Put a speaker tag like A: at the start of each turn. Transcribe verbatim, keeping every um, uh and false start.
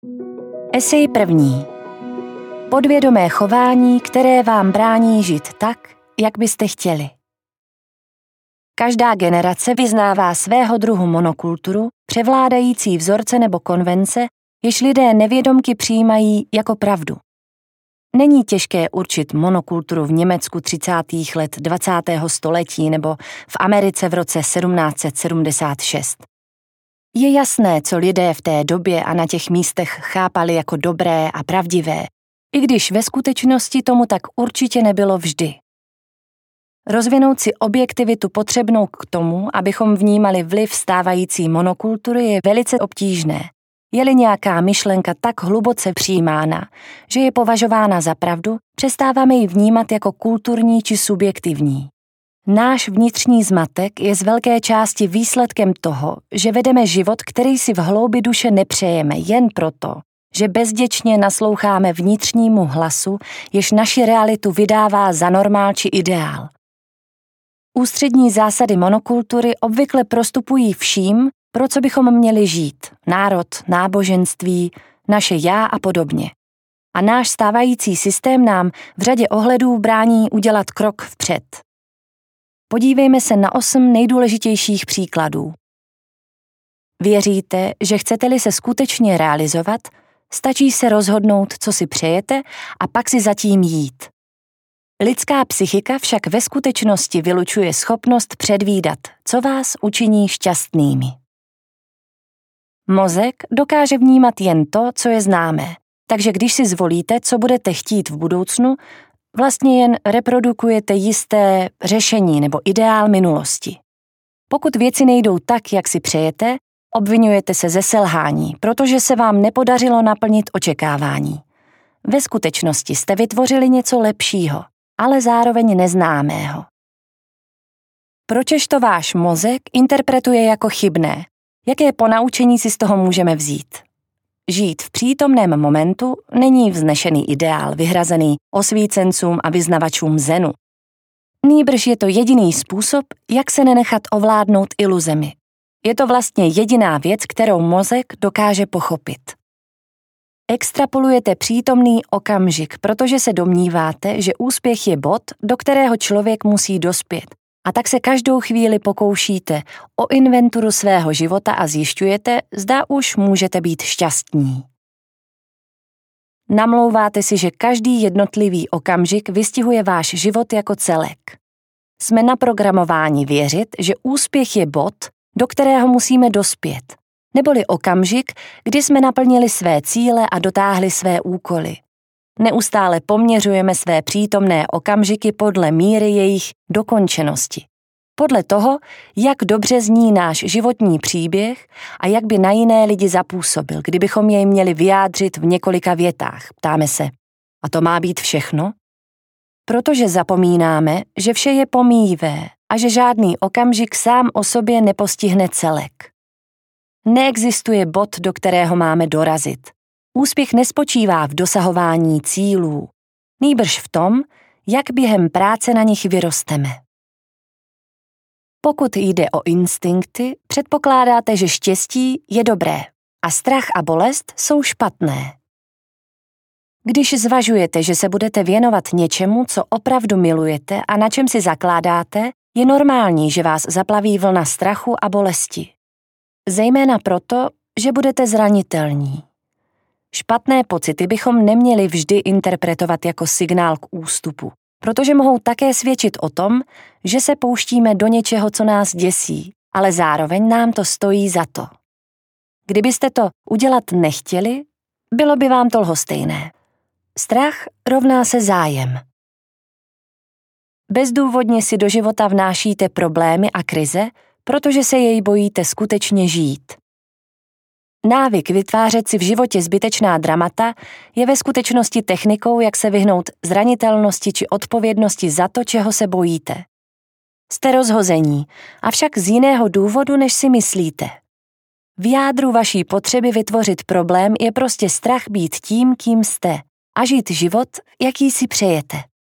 A: Esej první. Podvědomé chování, které vám brání žít tak, jak byste chtěli. Každá generace vyznává svého druhu monokulturu, převládající vzorce nebo konvence, jež lidé nevědomky přijímají jako pravdu. Není těžké určit monokulturu v Německu třicátých let dvacátého století nebo v Americe v roce sedmnáct set sedmdesát šest. Je jasné, co lidé v té době a na těch místech chápali jako dobré a pravdivé, i když ve skutečnosti tomu tak určitě nebylo vždy. Rozvinout si objektivitu potřebnou k tomu, abychom vnímali vliv stávající monokultury, je velice obtížné. Je-li nějaká myšlenka tak hluboce přijímána, že je považována za pravdu, přestáváme ji vnímat jako kulturní či subjektivní. Náš vnitřní zmatek je z velké části výsledkem toho, že vedeme život, který si v hloubi duše nepřejeme jen proto, že bezděčně nasloucháme vnitřnímu hlasu, jež naši realitu vydává za normál či ideál. Ústřední zásady monokultury obvykle prostupují vším, pro co bychom měli žít, národ, náboženství, naše já a podobně. A náš stávající systém nám v řadě ohledů brání udělat krok vpřed. Podívejme se na osm nejdůležitějších příkladů. Věříte, že chcete-li se skutečně realizovat, stačí se rozhodnout, co si přejete, a pak si zatím jít. Lidská psychika však ve skutečnosti vylučuje schopnost předvídat, co vás učiní šťastnými. Mozek dokáže vnímat jen to, co je známé, takže když si zvolíte, co budete chtít v budoucnu, vlastně jen reprodukujete jisté řešení nebo ideál minulosti. Pokud věci nejdou tak, jak si přejete, obvinujete se ze selhání, protože se vám nepodařilo naplnit očekávání. Ve skutečnosti jste vytvořili něco lepšího, ale zároveň neznámého. Pročež to váš mozek interpretuje jako chybné? Jaké ponaučení si z toho můžeme vzít? Žít v přítomném momentu není vznešený ideál vyhrazený osvícencům a vyznavačům zenu. Nýbrž je to jediný způsob, jak se nenechat ovládnout iluzemi. Je to vlastně jediná věc, kterou mozek dokáže pochopit. Extrapolujete přítomný okamžik, protože se domníváte, že úspěch je bod, do kterého člověk musí dospět. A tak se každou chvíli pokoušíte o inventuru svého života a zjišťujete, zda už můžete být šťastní. Namlouváte si, že každý jednotlivý okamžik vystihuje váš život jako celek. Jsme naprogramováni věřit, že úspěch je bod, do kterého musíme dospět, neboli okamžik, kdy jsme naplnili své cíle a dotáhli své úkoly. Neustále poměřujeme své přítomné okamžiky podle míry jejich dokončenosti. Podle toho, jak dobře zní náš životní příběh a jak by na jiné lidi zapůsobil, kdybychom jej měli vyjádřit v několika větách. Ptáme se, a to má být všechno? Protože zapomínáme, že vše je pomíjivé a že žádný okamžik sám o sobě nepostihne celek. Neexistuje bod, do kterého máme dorazit. Úspěch nespočívá v dosahování cílů, nýbrž v tom, jak během práce na nich vyrosteme. Pokud jde o instinkty, předpokládáte, že štěstí je dobré a strach a bolest jsou špatné. Když zvažujete, že se budete věnovat něčemu, co opravdu milujete a na čem si zakládáte, je normální, že vás zaplaví vlna strachu a bolesti. Zejména proto, že budete zranitelní. Špatné pocity bychom neměli vždy interpretovat jako signál k ústupu, protože mohou také svědčit o tom, že se pouštíme do něčeho, co nás děsí, ale zároveň nám to stojí za to. Kdybyste to udělat nechtěli, bylo by vám to lhostejné. Strach rovná se zájem. Bezdůvodně si do života vnášíte problémy a krize, protože se jej bojíte skutečně žít. Návyk vytvářet si v životě zbytečná dramata je ve skutečnosti technikou, jak se vyhnout zranitelnosti či odpovědnosti za to, čeho se bojíte. Jste rozhození, avšak z jiného důvodu, než si myslíte. V jádru vaší potřeby vytvořit problém je prostě strach být tím, kým jste a žít život, jaký si přejete.